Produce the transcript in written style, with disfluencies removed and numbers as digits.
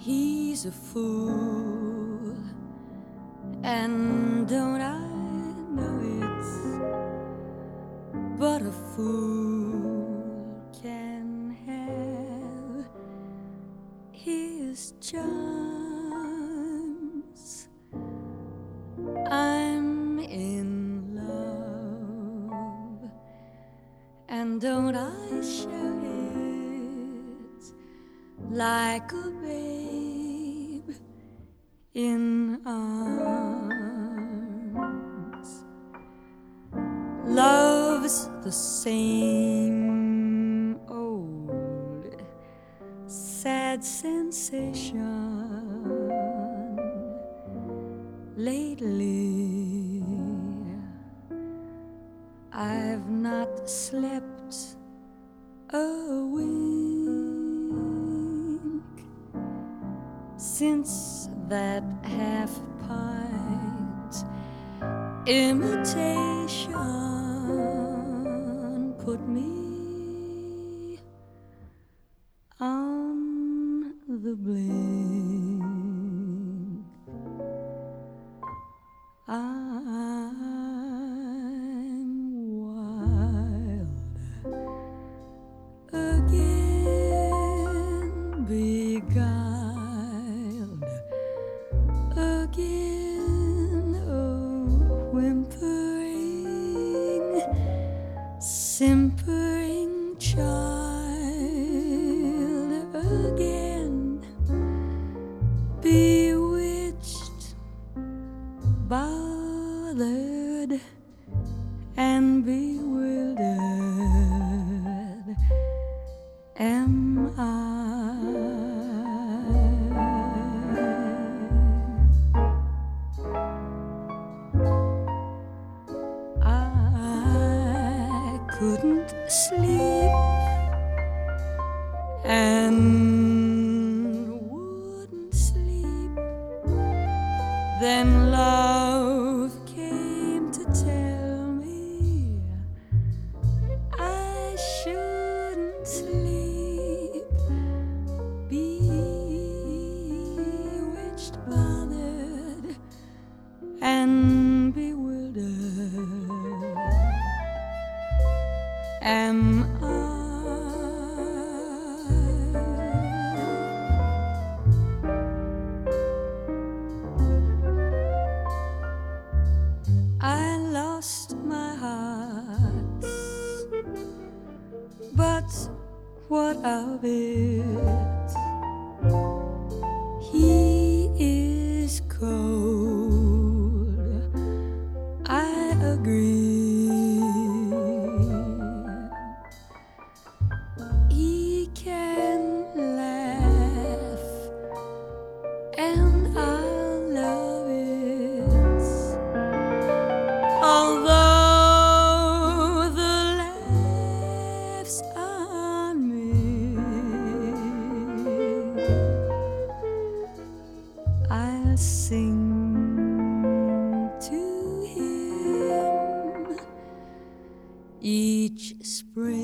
He's a fool, and don't I know it? But a fool can have his charms. I'm in love, and don't I show it like a babe in arms. Love's the same old sad sensation. Lately I've not slept a wink since that half-pint imitation put me on the blink. I'm wild again, beguiled again, oh, whimpering, simpering child again, bewitched, bothered, and bewildered am I couldn't sleep and wouldn't sleep. Then love came to tell me I shouldn't sleep. Bewitched, bothered, and bewildered am I lost my heart, but what of it? He is cold, I agree. He can laugh, and I'll love it, although the laughs on me. I'll sing to him each spring.